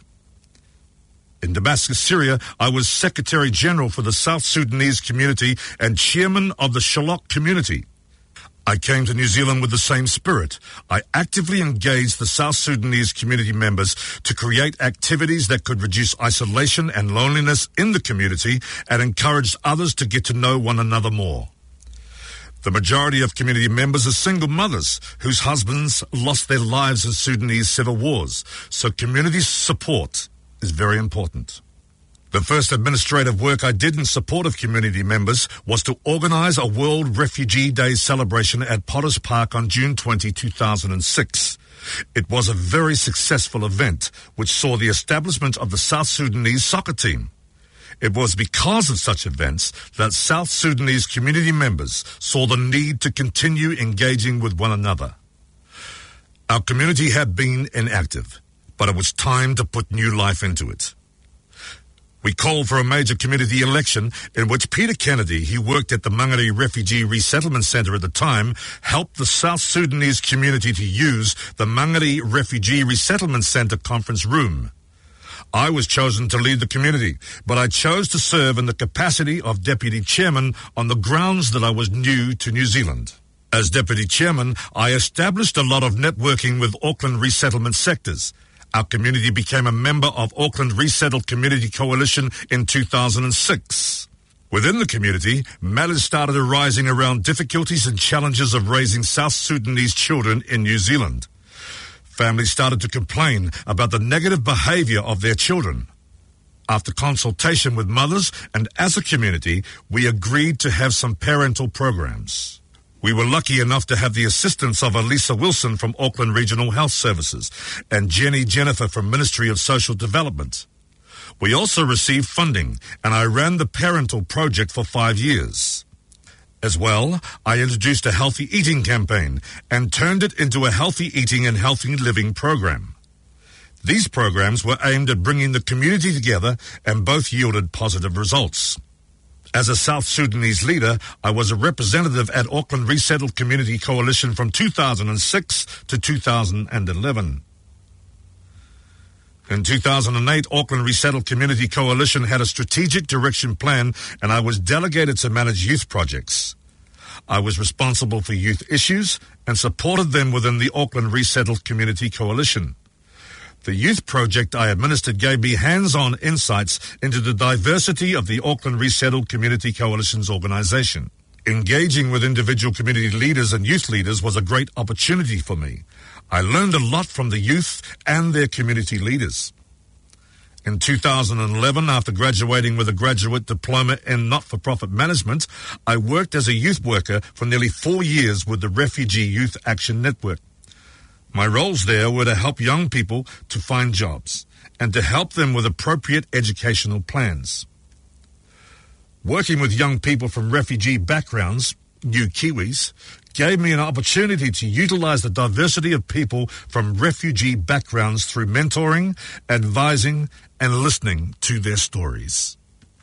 [SPEAKER 8] In Damascus, Syria, I was Secretary General for the South Sudanese community and Chairman of the Shalok community. I came to New Zealand with the same spirit. I actively engaged the South Sudanese community members to create activities that could reduce isolation and loneliness in the community and encouraged others to get to know one another more. The majority of community members are single mothers whose husbands lost their lives in Sudanese civil wars, so community support is very important. The first administrative work I did in support of community members was to organise a World Refugee Day celebration at Potters Park on June twentieth, two thousand six. It was a very successful event which saw the establishment of the South Sudanese soccer team. It was because of such events that South Sudanese community members saw the need to continue engaging with one another. Our community had been inactive, but it was time to put new life into it. We called for a major community election in which Peter Kennedy, who worked at the Mangere Refugee Resettlement Centre at the time, helped the South Sudanese community to use the Mangere Refugee Resettlement Centre conference room. I was chosen to lead the community, but I chose to serve in the capacity of Deputy Chairman on the grounds that I was new to New Zealand. As Deputy Chairman, I established a lot of networking with Auckland resettlement sectors. Our community became a member of Auckland Resettled Community Coalition in two thousand six. Within the community, matters started arising around difficulties and challenges of raising South Sudanese children in New Zealand. Families started to complain about the negative behaviour of their children. After consultation with mothers and as a community, we agreed to have some parental programs. We were lucky enough to have the assistance of Elisa Wilson from Auckland Regional Health Services and Jenny Jennifer from Ministry of Social Development. We also received funding, and I ran the parental project for five years. As well, I introduced a healthy eating campaign and turned it into a healthy eating and healthy living program. These programs were aimed at bringing the community together and both yielded positive results. As a South Sudanese leader, I was a representative at Auckland Resettled Community Coalition from two thousand six to two thousand eleven. In two thousand eight, Auckland Resettled Community Coalition had a strategic direction plan, and I was delegated to manage youth projects. I was responsible for youth issues and supported them within the Auckland Resettled Community Coalition. The youth project I administered gave me hands-on insights into the diversity of the Auckland Resettled Community Coalition's organisation. Engaging with individual community leaders and youth leaders was a great opportunity for me. I learned a lot from the youth and their community leaders. In two thousand eleven, after graduating with a graduate diploma in not-for-profit management, I worked as a youth worker for nearly four years with the Refugee Youth Action Network. My roles there were to help young people to find jobs and to help them with appropriate educational plans. Working with young people from refugee backgrounds, new Kiwis, gave me an opportunity to utilize the diversity of people from refugee backgrounds through mentoring, advising, and listening to their stories.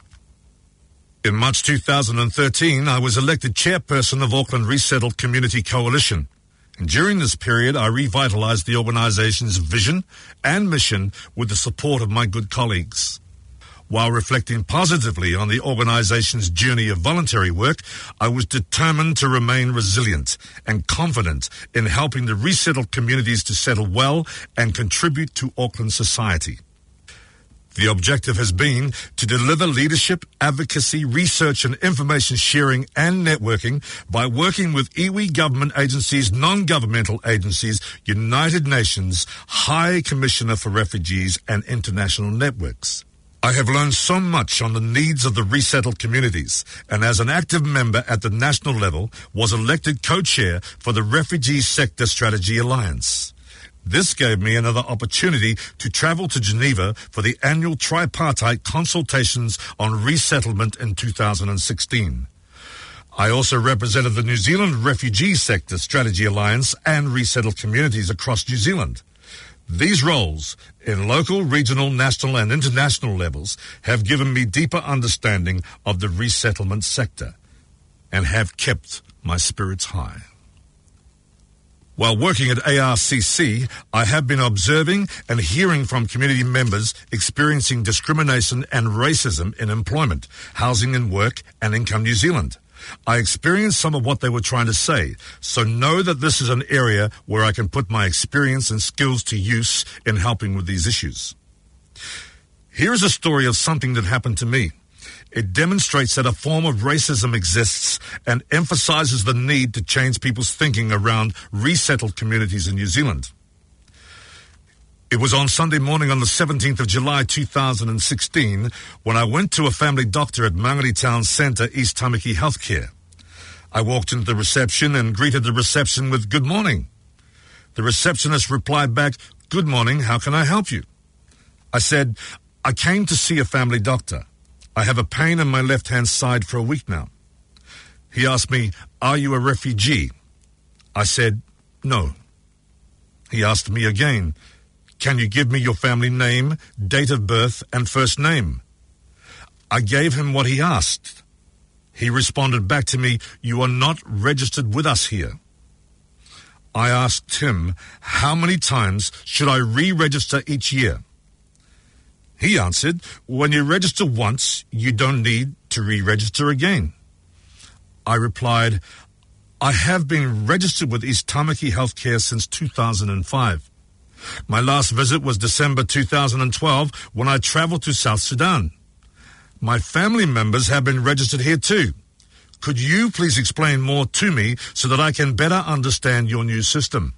[SPEAKER 8] In March two thousand thirteen, I was elected chairperson of Auckland Resettled Community Coalition. And during this period, I revitalized the organization's vision and mission with the support of my good colleagues. While reflecting positively on the organization's journey of voluntary work, I was determined to remain resilient and confident in helping the resettled communities to settle well and contribute to Auckland society. The objective has been to deliver leadership, advocacy, research and information sharing and networking by working with iwi government agencies, non-governmental agencies, United Nations, High Commissioner for Refugees and international networks. I have learned so much on the needs of the resettled communities, and as an active member at the national level, was elected co-chair for the Refugee Sector Strategy Alliance. This gave me another opportunity to travel to Geneva for the annual tripartite consultations on resettlement in two thousand sixteen. I also represented the New Zealand Refugee Sector Strategy Alliance and resettled communities across New Zealand. These roles, in local, regional, national and international levels, have given me deeper understanding of the resettlement sector and have kept my spirits high. While working at A R C C, I have been observing and hearing from community members experiencing discrimination and racism in employment, housing and work, and Income New Zealand. I experienced some of what they were trying to say, so know that this is an area where I can put my experience and skills to use in helping with these issues. Here is a story of something that happened to me. It demonstrates that a form of racism exists and emphasizes the need to change people's thinking around resettled communities in New Zealand. It was on Sunday morning on the seventeenth of July two thousand sixteen when I went to a family doctor at Mangere Town Centre, East Tamaki Healthcare. I walked into the reception and greeted the reception with "Good morning." The receptionist replied back, "Good morning, how can I help you?" I said, "I came to see a family doctor. I have a pain in my left-hand side for a week now." He asked me, "Are you a refugee?" I said, "No." He asked me again, "Can you give me your family name, date of birth, and first name?" I gave him what he asked. He responded back to me, "You are not registered with us here." I asked him, "How many times should I re-register each year?" He answered, "When you register once, you don't need to re-register again." I replied, "I have been registered with East Tamaki Healthcare since two thousand five. My last visit was December two thousand twelve when I traveled to South Sudan. My family members have been registered here too. Could you please explain more to me so that I can better understand your new system?"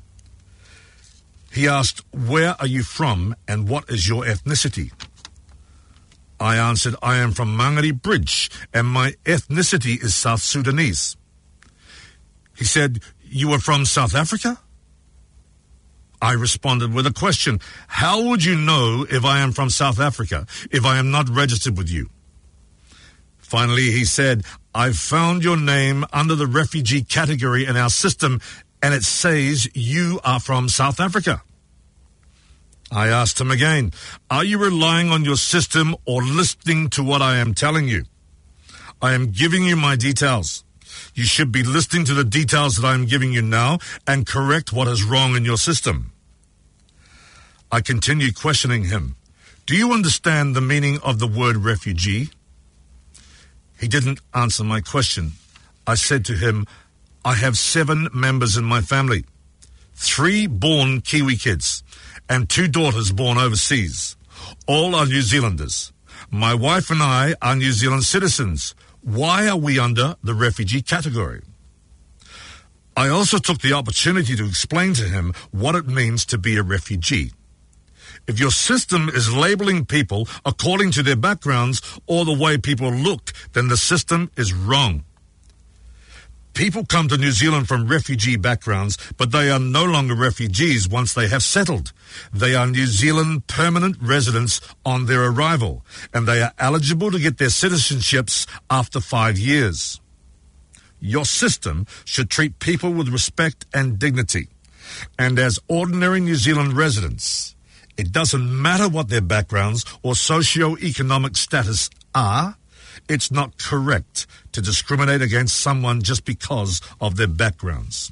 [SPEAKER 8] He asked, "Where are you from and what is your ethnicity?" I answered, "I am from Mangere Bridge and my ethnicity is South Sudanese." He said, "You are from South Africa?" I responded with a question. How would you know if I am from South Africa, if I am not registered with you? Finally, he said, I've found your name under the refugee category in our system, and it says you are from South Africa. I asked him again, are you relying on your system or listening to what I am telling you? I am giving you my details. You should be listening to the details that I am giving you now and correct what is wrong in your system. I continued questioning him. Do you understand the meaning of the word refugee? He didn't answer my question. I said to him, I have seven members in my family, three born Kiwi kids and two daughters born overseas. All are New Zealanders. My wife and I are New Zealand citizens. Why are we under the refugee category? I also took the opportunity to explain to him what it means to be a refugee. If your system is labeling people according to their backgrounds or the way people look, then the system is wrong. People come to New Zealand from refugee backgrounds, but they are no longer refugees once they have settled. They are New Zealand permanent residents on their arrival, and they are eligible to get their citizenships after five years. Your system should treat people with respect and dignity, and as ordinary New Zealand residents, it doesn't matter what their backgrounds or socio-economic status are. It's not correct to discriminate against someone just because of their backgrounds.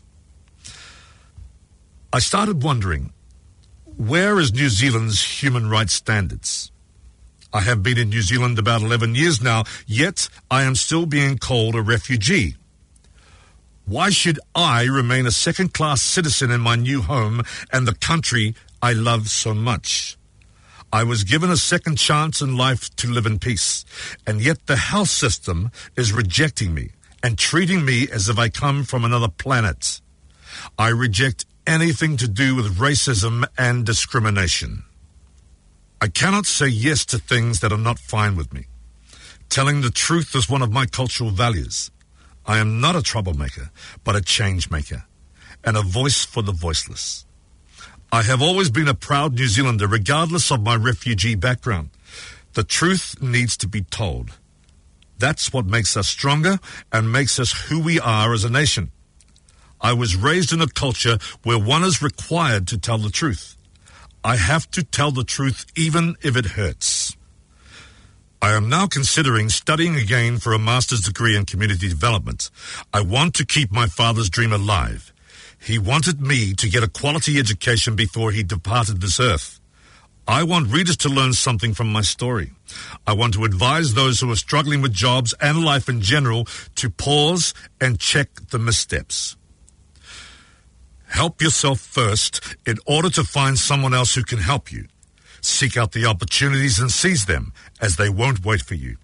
[SPEAKER 8] I started wondering, where is New Zealand's human rights standards? I have been in New Zealand about eleven years now, yet I am still being called a refugee. Why should I remain a second-class citizen in my new home and the country I love so much? I was given a second chance in life to live in peace, and yet the health system is rejecting me and treating me as if I come from another planet. I reject anything to do with racism and discrimination. I cannot say yes to things that are not fine with me. Telling the truth is one of my cultural values. I am not a troublemaker, but a change maker, and a voice for the voiceless. I have always been a proud New Zealander, regardless of my refugee background. The truth needs to be told. That's what makes us stronger and makes us who we are as a nation. I was raised in a culture where one is required to tell the truth. I have to tell the truth even if it hurts. I am now considering studying again for a master's degree in community development. I want to keep my father's dream alive. He wanted me to get a quality education before he departed this earth. I want readers to learn something from my story. I want to advise those who are struggling with jobs and life in general to pause and check the missteps. Help yourself first in order to find someone else who can help you. Seek out the opportunities and seize them, as they won't wait for you.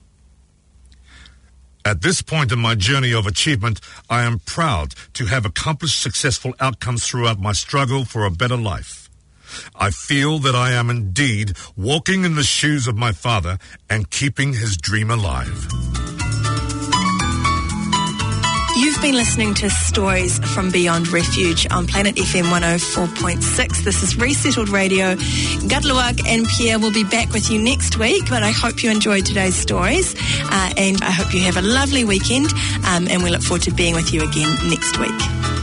[SPEAKER 8] At this point in my journey of achievement, I am proud to have accomplished successful outcomes throughout my struggle for a better life. I feel that I am indeed walking in the shoes of my father and keeping his dream alive.
[SPEAKER 3] You've been listening to Stories from Beyond Refuge on Planet F M one oh four point six. This is Resettled Radio. Gadluak and Pierre will be back with you next week, but I hope you enjoyed today's stories, uh, and I hope you have a lovely weekend, um, and we look forward to being with you again next week.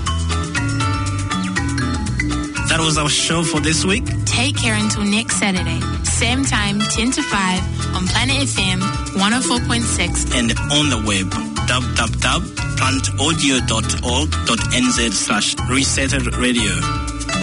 [SPEAKER 2] That was our show for this week.
[SPEAKER 1] Take care until next Saturday. Same time, ten to five on Planet F M one oh four point six.
[SPEAKER 2] And on the web, w w w dot planet audio dot org dot n z slash resetted radio.